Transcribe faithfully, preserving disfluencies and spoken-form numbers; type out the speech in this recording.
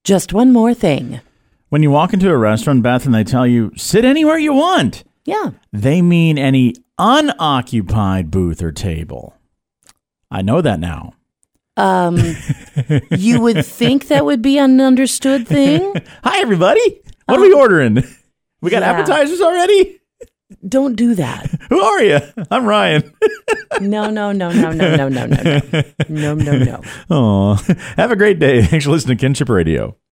Just one more thing. When you walk into a restaurant, Beth, and they tell you, sit anywhere you want. Yeah. They mean any unoccupied booth or table. I know that now. Um, you would think that would be an understood thing? Hi, everybody. What um, are we ordering? We got yeah. appetizers already? Don't do that. Who are you? I'm Ryan. No, no, no, no, no, no, no, no, no. No, no, no. Oh, have a great day. Thanks for listening to Kinship Radio.